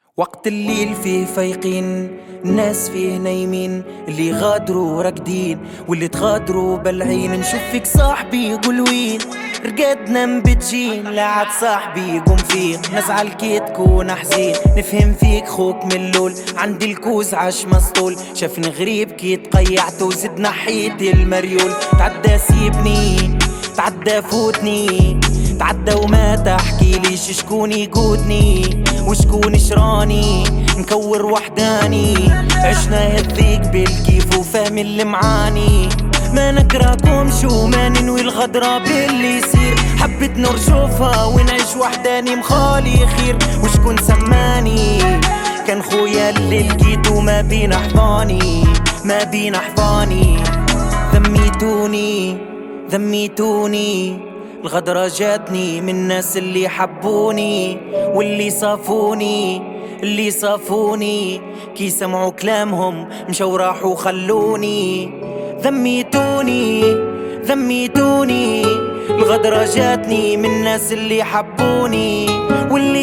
وقت الليل فيه فايقين، الناس فيه نايمين، اللي غادروا راقدين واللي تغادروا بالعين. نشوف فيك صاحبي يقول وين رقدنا مبتجين، لا عاد صاحبي يقوم فيك نزعل كي تكون حزين. نفهم فيك خوك من اللول، عندي الكوز عاش مسطول، شافني غريب كي تقيعت وزد نحيت المريول. تعدى سيبني تعدى فوتني تعدى وما تحكي ليش شكون يقودني وشكون شراني نكور وحداني. عشنا هذيك بالكيف وفهم اللي معاني، ما نكراكم شو ما ننوي الغدرة باللي يصير. حبيت نرجوفها ونعيش وحداني مخالي خير، وشكون سماني كان خويا اللي لقيتو ما بين حضاني ما بين حضاني. ذميتوني الغدرة جاتني من الناس اللي حبوني واللي صافوني كي سمعوا كلامهم مشاو راحوا خلوني. ذميتوني الغدرة جاتني من الناس اللي حبوني واللي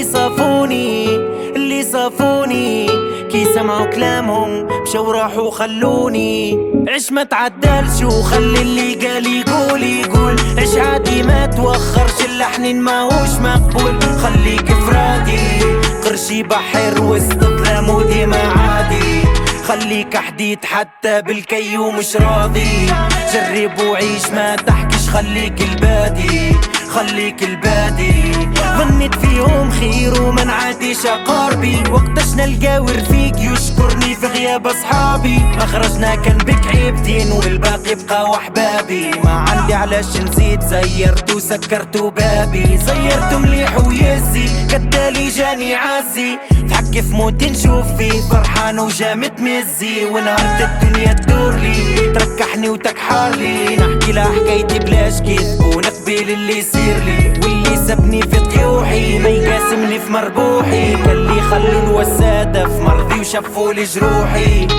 صافوني كي سمعوا كلامهم مشاو راحوا خلوني. عش ما تعدلش وخلي اللي قال يقول، عش عادي ما توخرش اللحن ماهوش مقبول. خليك فرادي قرشي بحر وسط ظلام وديما عادي، خليك حديد حتى بالكي ومش راضي. جرب وعيش ما تحكيش خليك البادي. ظنيت فيهم خير وما نعاديش اقاربي، وقتاش نلقى رفيق يشكرني في غياب اصحابي. ما خرجنا كان بك عيبتين والباقي بقاو احبابي. ما عندي علاش نزيد زيرت وسكرت بابي، زيرت مليح ويزي كدالي جاني عزي. تحكي في موتي نشوف فيه فرحان وجامت مزي، ونهارت الدنيا تدورلي تركحني وتكحرلي. نحكي لها حكايتي بلاش كذب ونقبل اللي يصير لي، واللي سبني في طيوحي ما يقاسمني في مربوحي. كان لي خلوا الوسادة في مرضي وشفوا لي جروحي.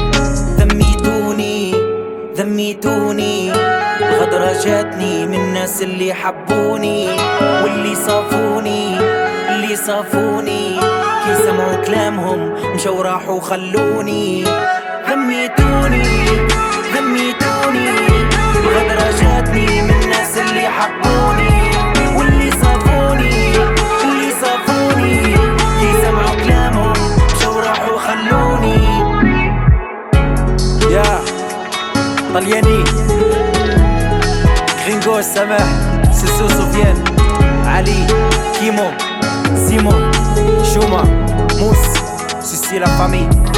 ذميتوني الغدرة جاتني من الناس اللي حبوني واللي صافوني كي سمعوا كلامهم مشاو راحوا خلوني. ذميتوني الغدرة جاتني من الناس اللي حبوني واللي صافوني كي سمعوا كلامهم مشاو راحوا خلوني. يا طلياني غرينغو سماح سيسو سفيان علي كيمو سيمون شوما موس سيسي لا فامي.